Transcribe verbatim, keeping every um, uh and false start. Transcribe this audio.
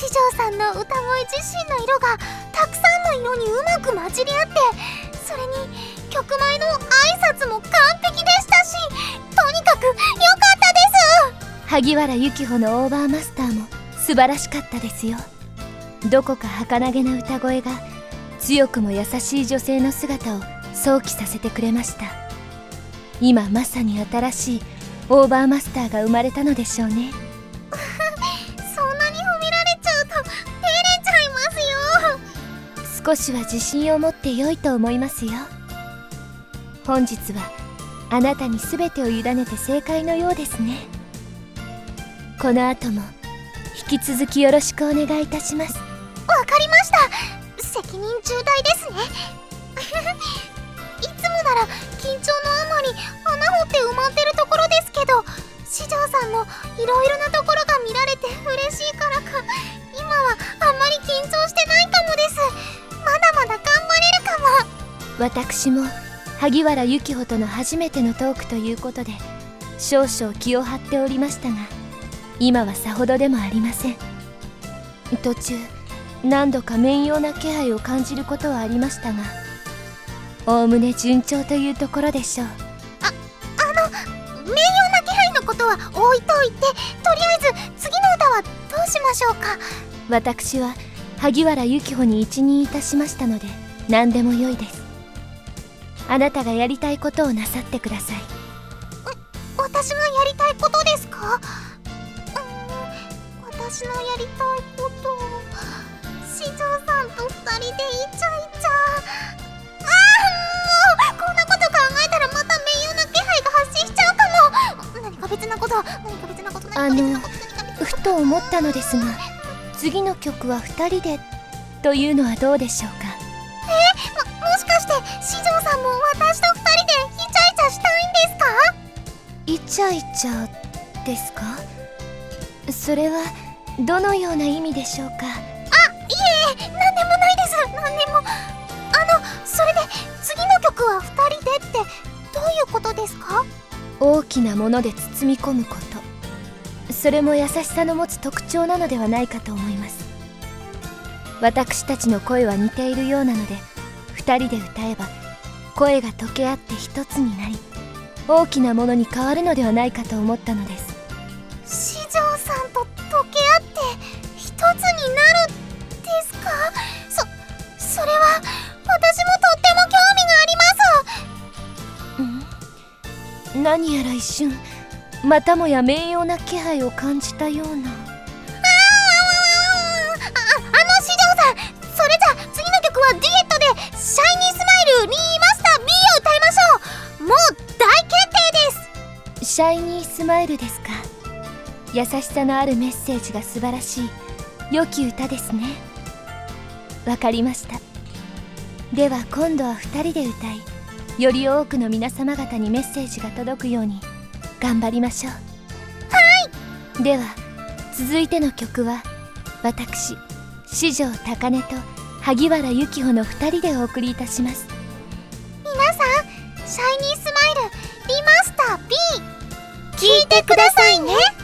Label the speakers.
Speaker 1: 四条さんの歌声自身の色がたくさんの色にうまく混じり合って、それに曲前の挨拶も完璧でしたし、とにかく良かったです。
Speaker 2: 萩原由紀穂のオーバーマスターも素晴らしかったですよ。どこか儚げな歌声が強くも優しい女性の姿を想起させてくれました。今まさに新しいオーバーマスターが生まれたのでしょうね。
Speaker 1: そんなに褒められちゃうと照れちゃいますよ。
Speaker 2: 少しは自信を持って良いと思いますよ。本日はあなたに全てを委ねて正解のようですね。この後も引き続きよろしくお願いいたします。
Speaker 1: わかりました。責任重大ですね。いつもなら緊張のあまり穴掘って埋まってるところですけど、四条さんのいろいろなところが見られて嬉しいからか、今はあんまり緊張してないかもです。まだまだ頑張れるかも。
Speaker 2: 私も萩原由紀穂との初めてのトークということで少々気を張っておりましたが、今はさほどでもありません。途中何度か面妖な気配を感じることはありましたが、おおむね順調というところでしょう。
Speaker 1: あ、あの面妖な気配のことは置いといて、とりあえず次の歌はどうしましょうか。
Speaker 2: 私は萩原由紀穂に一任いたしましたので何でもよいです。あなたがやりたいことをなさってください。
Speaker 1: 私がやりたいことですか？うーん、私のやりたいこと、四条さんと二人でイチャイチャ。ああ、もうこんなこと考えたらまた名誉な気配が発生しちゃうかも。何か別なこと、何か別なこと、
Speaker 2: あのふと思ったのですが、次の曲はふたりでというのはどうでしょうか。
Speaker 1: えー、も、もしかして四条さんも私と二人でイチャイチャしたいんですか？
Speaker 2: イチャイチャですか？それはどのような意味でしょうか。
Speaker 1: あ、いえ、なんでもないです。なんでも。あの、それで次の曲は二人でってどういうことですか？
Speaker 2: 大きなもので包み込むこと、それも優しさの持つ特徴なのではないかと思います。私たちの声は似ているようなので、二人で歌えば声が溶け合って一つになり、大きなものに変わるのではないかと思ったのです。
Speaker 1: 四条さんと溶け合って一つになるですか？そ、それは私もとっても興味があります。
Speaker 2: ん？何やら一瞬またもや面妖な気配を感じたような。
Speaker 1: ああ、あの四条さん、それじゃ次の曲はデュエットで「シャイニースマイルリマスター ビー」を歌いましょう。もう大決定です。
Speaker 2: シャイニースマイルですか。優しさのあるメッセージが素晴らしい良き歌ですね。わかりました。では今度はふたりで歌い、より多くの皆様方にメッセージが届くように頑張りましょう。
Speaker 1: はい。
Speaker 2: では続いての曲は私四条高音と萩原由紀穂のふたりでお送りいたします。
Speaker 1: 皆さん、シャイニースマイルリマスター ビー 聴いてくださいね。